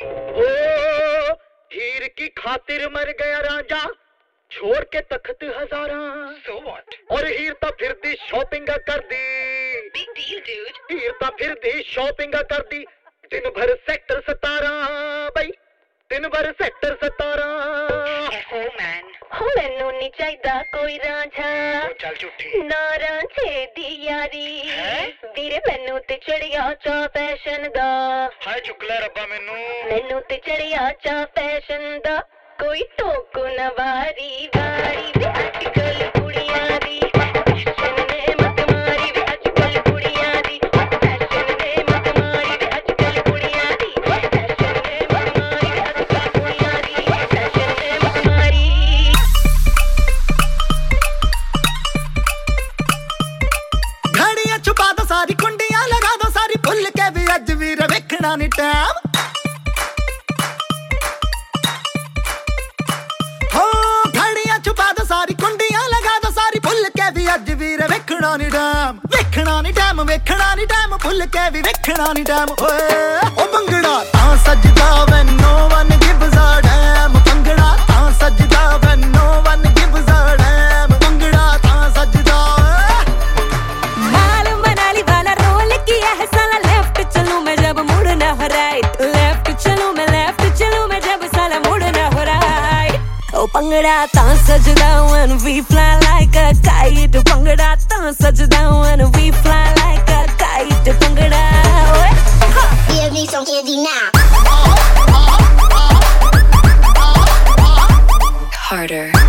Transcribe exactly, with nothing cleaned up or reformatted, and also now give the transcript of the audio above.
ओ हीर की खातिर मर गया राजा, छोड़ के तख्त हजारा। So what? और हीर तो फिर दी शॉपिंग कर दी। Big deal, dude. हीर तो फिर दी शॉपिंग कर दी, दिन भर सेक्टर सतारा बई, दिन भर सेक्टर सतारा। Oh man. हो मैनू नहीं चाहिदा कोई रांझा, ओ चल झूठी। ना रांझे दी यारी। हैं? ਵੀਰੇ ਮੈਨੂੰ ਤੇ ਚੜਿਆ ਚਾ ਫੈਸ਼ਨ ਦਾ, हाय चुक ले रब्बा मैनू। ਮੈਨੂੰ ਤੇ ਚੜਿਆ ਚਾ ਫੈਸ਼ਨ ਦਾ, ਕੋਈ ਟੋਕੋ ਨਾ ਵਾਰੀ ਵਾਰੀ ਵੇ ਅੱਜ ਕੱਲ ਕੁੜੀਆਂ ਦੀ ਫੈਸ਼ਨ ਨੇ ਮਤ ਮਾਰੀ ਵੇ ਅੱਜ ਕੱਲ ਕੁੜੀਆਂ ਦੀ ਫੈਸ਼ਨ ਨੇ ਮਤ ਮਾਰੀ ਵੇ ਅੱਜ ਕੱਲ ਕੁੜੀਆਂ ਦੀ ਫੈਸ਼ਨ ਨੇ ਮਤ ਮਾਰੀ ਵੇ ਅੱਜ ਕੱਲ ਕੁੜੀਆਂ ਦੀ ਫੈਸ਼ਨ ਨੇ ਮਤ ਮਾਰੀ। घड़ियां छुपा दो सारी, कुंडियां लगा दो सारी, भुल के भी अज वीर वेखना नी टैम। हो घड़ियां छुपा दो सारी, कुंडियां लगा दो सारी, भुल के भी अज वीर वेखना नी टैम। वेखना नी टैम, वेखना नी टैम, भुल के भी वेखना नी टैम। ओए ओ भंगड़ा तां सजदा when no one gives a damn, bhangra तां सजदा when no one gives a damn, bhangra तां सजदा। माल मनाली वाला रोल किया है साला, लेफ्ट चलूं मैं जब मुड़ना हो राइट, लेफ्ट चलूं मैं लेफ्ट चलूं मैं जब साला मुड़ना हो राइट। ओ भंगड़ा तां सजदा when we fly like a kite, bhangra तां सजदा when we fly like a kite, bhangra ओए हा। Give me some candy now. Harder.